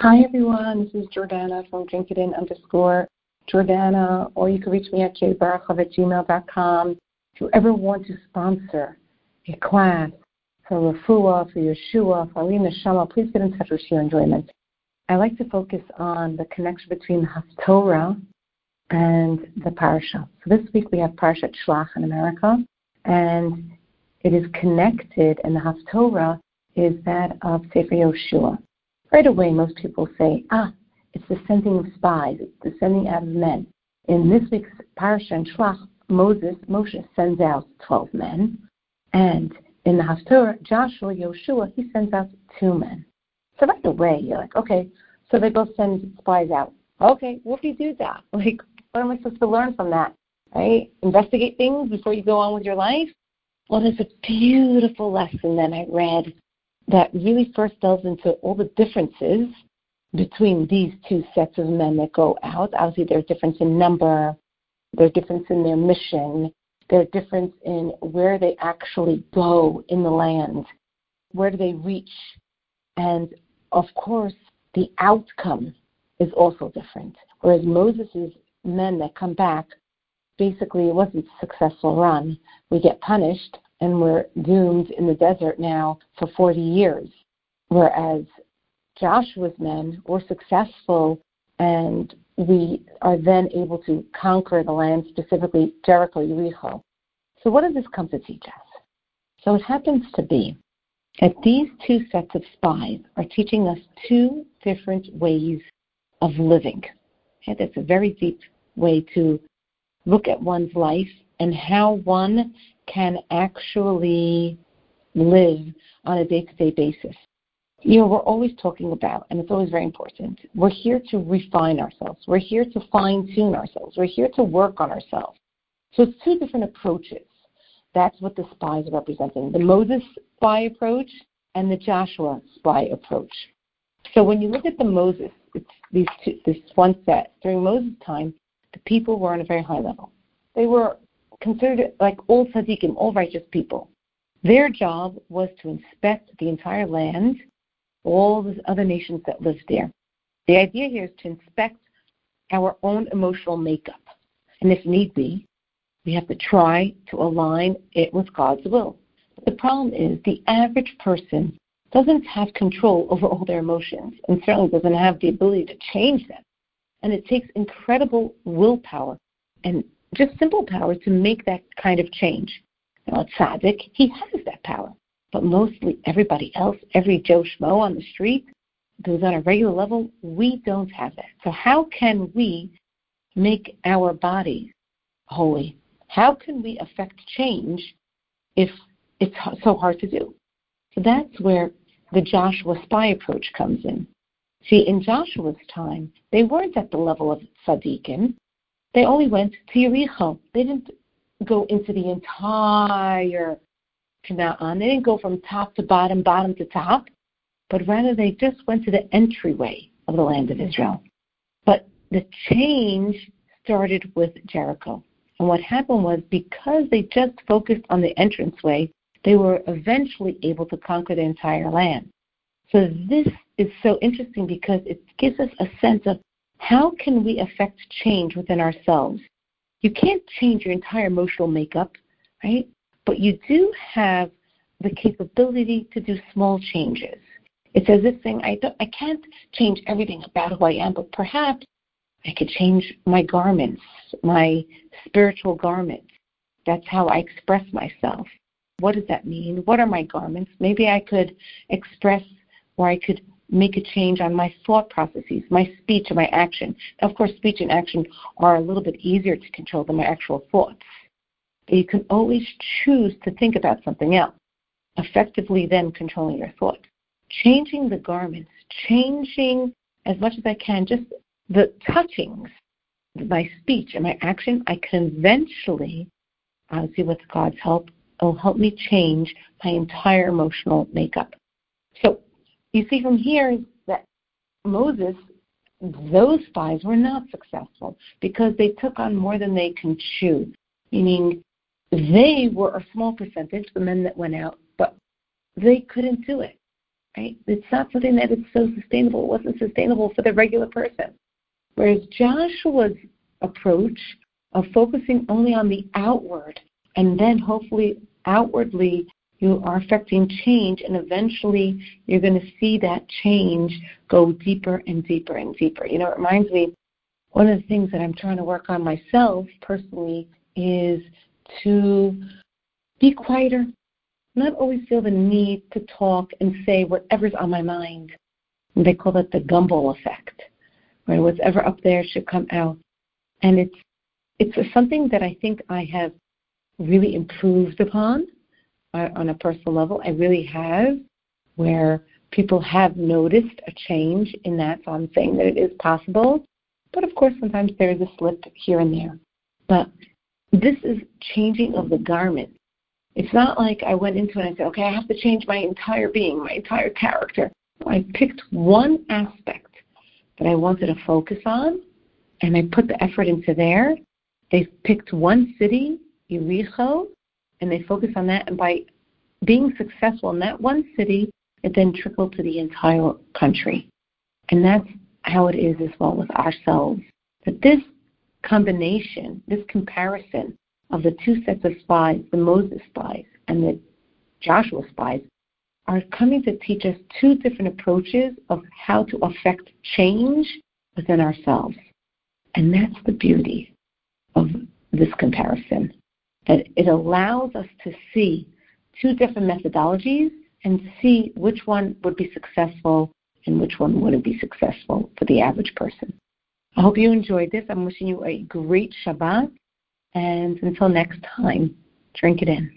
Hi, everyone. This is Jordana from DrinkItIn_Jordana, or you can reach me at jbarachov@gmail.com. If you ever want to sponsor a class for Refuah, for Yeshua, for Alina Shama, please get in touch with Shir Enjoyment. I like to focus on the connection between the Haftorah and the Parasha. So this week we have Parashat Shlach in America, and it is connected, and the Haftorah is that of Sefer Yoshua. Right away, most people say, it's the sending of spies, it's the sending out of men. In this week's Parasha and Shlach, Moshe sends out 12 men, and in the Haftorah, Joshua, Yoshua, he sends out 2 men. So right away, you're like, okay, so they both send spies out. Okay, what do you do that? Like, what am I supposed to learn from that, right? Investigate things before you go on with your life? Well, there's a beautiful lesson that I read that really first delves into all the differences between these 2 sets of men that go out. Obviously, there's difference in number, there's difference in their mission, there's difference in where they actually go in the land, where do they reach, and of course, the outcome is also different. Whereas Moses' men that come back, basically it wasn't a successful run. We get punished, and we're doomed in the desert now for 40 years. Whereas Joshua's men were successful, and we are then able to conquer the land, specifically Jericho, Yericho. So what does this come to teach us? So it happens to be that these 2 sets of spies are teaching us 2 different ways of living. Okay, that's a very deep way to look at one's life and how one can actually live on a day-to-day basis. You know, we're always talking about, and it's always very important, we're here to refine ourselves. We're here to fine-tune ourselves. We're here to work on ourselves. So it's 2 different approaches. That's what the spies are representing, the Moses spy approach and the Joshua spy approach. So when you look at the Moses, it's this one set. During Moses' time, the people were on a very high level. They were considered like all tzaddikim, all righteous people. Their job was to inspect the entire land, all the other nations that lived there. The idea here is to inspect our own emotional makeup. And if need be, we have to try to align it with God's will. But the problem is the average person doesn't have control over all their emotions and certainly doesn't have the ability to change them. And it takes incredible willpower and just simple power to make that kind of change. Now, a tzaddik, he has that power. But mostly everybody else, every Joe Schmo on the street, who's on a regular level, we don't have that. So how can we make our bodies holy? How can we affect change if it's so hard to do? So that's where the Joshua spy approach comes in. See, in Joshua's time, they weren't at the level of tzaddikim. They only went to Yericho. They didn't go into the entire Canaan. They didn't go from top to bottom, bottom to top, but rather they just went to the entryway of the land of Israel. But the change started with Jericho. And what happened was because they just focused on the entranceway, they were eventually able to conquer the entire land. So this is so interesting because it gives us a sense of how can we affect change within ourselves. You can't change your entire emotional makeup, right? But you do have the capability to do small changes. It's as if saying, I can't change everything about who I am, but perhaps I could change my garments, my spiritual garments. That's how I express myself. What does that mean? What are my garments? Maybe I could express, or I could make a change on my thought processes, my speech and my action. Of course, speech and action are a little bit easier to control than my actual thoughts. But you can always choose to think about something else, effectively then controlling your thoughts. Changing the garments, changing as much as I can, just the touchings, my speech and my action, I can eventually, obviously with God's help, it will help me change my entire emotional makeup. So you see from here that Moses, those spies were not successful because they took on more than they can chew, meaning they were a small percentage, the men that went out, but they couldn't do it. right? It's not something that is so sustainable. It wasn't sustainable for the regular person. Whereas Joshua's approach of focusing only on the outward, and then hopefully outwardly you are affecting change, and eventually you're going to see that change go deeper and deeper and deeper. It reminds me, one of the things that I'm trying to work on myself personally is to be quieter, not always feel the need to talk and say whatever's on my mind. And they call that the gumball effect, where whatever up there should come out. And it's something that I think I have really improved upon on a personal level. I really have, where people have noticed a change in that. So I'm saying that it is possible. But of course, sometimes there is a slip here and there. But this is changing of the garment. It's not like I went into it and I said, okay, I have to change my entire being, my entire character. I picked one aspect that I wanted to focus on, and I put the effort into there. They picked one city, Yericho, and they focused on that. And by being successful in that one city, it then trickled to the entire country. And that's how it is as well with ourselves. That this combination, this comparison of the two sets of spies, the Moses spies and the Joshua spies, are coming to teach us two different approaches of how to affect change within ourselves. And that's the beauty of this comparison, that it allows us to see two different methodologies and see which one would be successful and which one wouldn't be successful for the average person. I hope you enjoyed this. I'm wishing you a great Shabbat. And until next time, drink it in.